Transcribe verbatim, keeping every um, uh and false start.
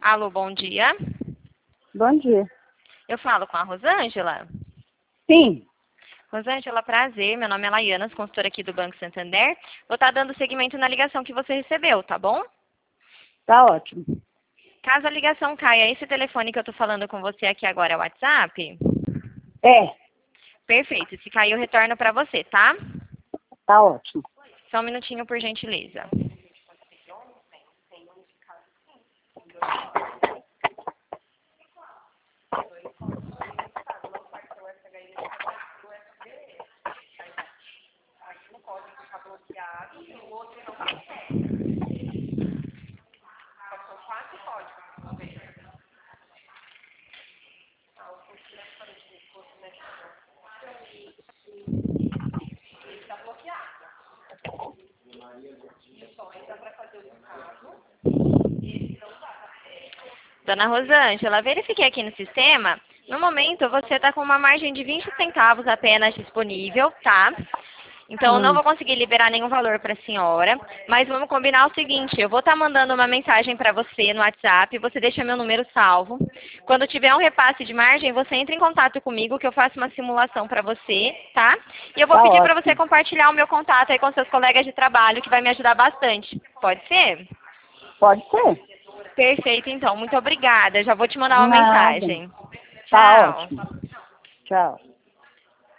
Alô, bom dia. Bom dia. Eu falo com a Rosângela? Sim. Rosângela, prazer. Meu nome é Laiana, consultora aqui do Banco Santander. Vou estar dando seguimento na ligação que você recebeu, tá bom? Tá ótimo. Caso a ligação caia, esse telefone que eu tô falando com você aqui agora é o WhatsApp? É, Perfeito. Se cair, eu retorno para você, tá? tá ótimo. Só um minutinho, por gentileza. Dona Rosângela, verifiquei aqui no sistema. No momento, você está com uma margem de vinte centavos apenas disponível, tá? Então, eu não Hum, vou conseguir liberar nenhum valor para a senhora, mas vamos combinar o seguinte, eu vou estar mandando uma mensagem para você no WhatsApp, você deixa meu número salvo. Quando tiver um repasse de margem, você entra em contato comigo, que eu faço uma simulação para você, tá? E eu vou tá pedir para você ótimo. compartilhar o meu contato aí com seus colegas de trabalho, que vai me ajudar bastante. Pode ser? Pode ser? Perfeito, então. Muito obrigada. Já vou te mandar uma Nada. mensagem. Tá Tchau. ótimo. Tchau.